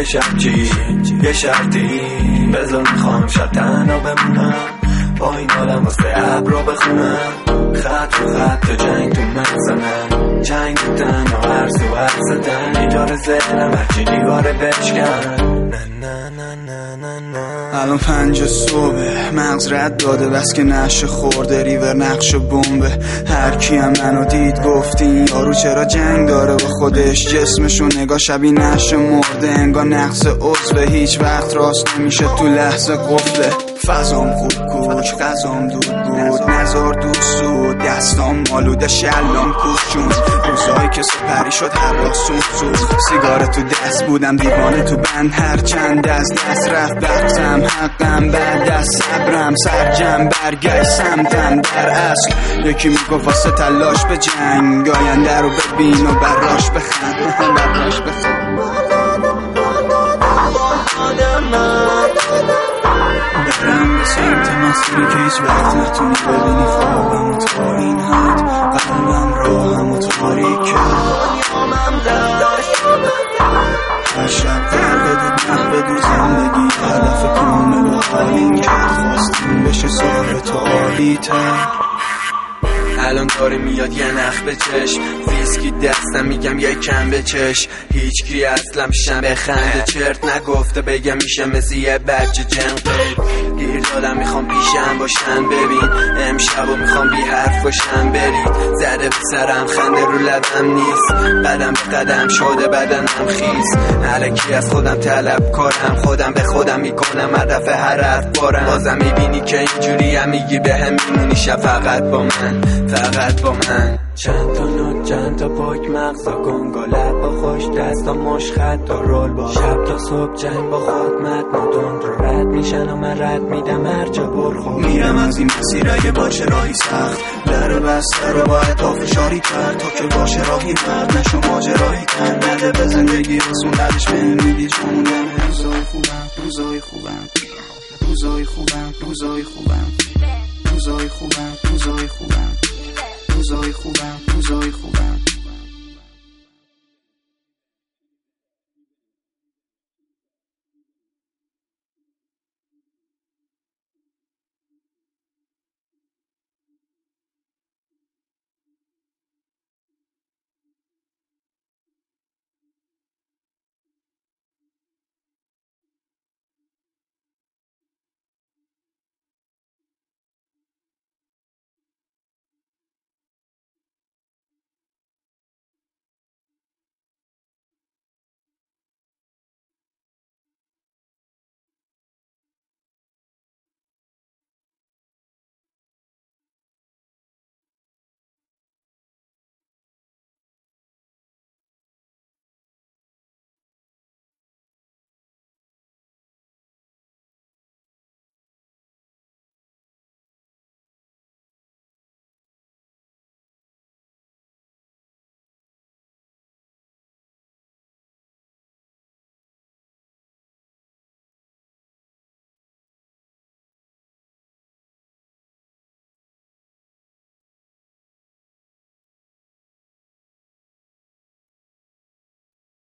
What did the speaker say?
شب یه شرطی بذار میخوام شب تنها بمونم، با این حالم واسه ابرا بخونم، خط رو خط جنگ تو مغزنم، جنگ بودن و عرض و عرض زدن، ایجار ذهنم هرچی دیواره بشکن. الان 5 صبح مغز رد داده بس که نشه خورده ریور نقش بمبه. هر کی هم منو دید گفت این یارو چرا جنگ داره با خودش، جسمشو نگاه شبیه نشه مرده، انگار نقص عضوه، هیچ وقت راست نمیشه تو لحظه قفله. فضام خود کوچ غذام دود بود، نزار دود سود، دستام مالوده شلام کوچون، روزایی که سپری شد هر راسون سود، سیگار تو دست بودم دیوانه تو بند، هر چند از دست رفت بختم حقم، بعد از صبرم سرجم برگشت سمتم، در اصل یکی میگفت واسه تلاش به جنگ، آینده رو ببین و براش بخند براش بخند. برم به سمت مسیری که هیچ وقت نتونی ببینی خوابم و تا این حد، قلبم راهم و تاریکه، هر شب بدون بدون زندگی هدف کامل و حالیم کرد، خواستیم بشه سر تا عالی تر. الان داره میاد یه نخ به چشم، ویسکی دستم میگم یه کم به چش، هیچ کی اصلا میشم بخنده، چرت نگفته بگم میشه مثل یه بچه جنقید، گیر دادم میخوام پیشم باشن، ببین امشبو میخوام بی حرف باشن، برید زده بسرم خنده رو لبم نیست، قدم به قدم شده بدنم خیز، الکی از خودم طلب کارم، خودم به خودم میکنم هدف هر حرف بارم، بازم میبینی که اینجوری هم میگی به هم میمونی شب فقط با من، فقط با من. چند تا نوت چند تا پاک مغزا گنگا لب با خوش دستا مش خط و رول با شب تا صبح جنگ با خود مدن رو رد میشن و من رد میدم هر جا برخور، میرم از این مسیر اگه باشه راهی سخت، در بسته رو باید تا فشاری کرد، تا که باشه راهی مرد نشو ماجرایی کرد، نده به زندگی رسون ندش بهم میدی جمونم، روزای خوبم روزای خوبم روزای خوبم روزای خوبم روزای خوبم روزای خوبم روزای خوبم روزای خوبم.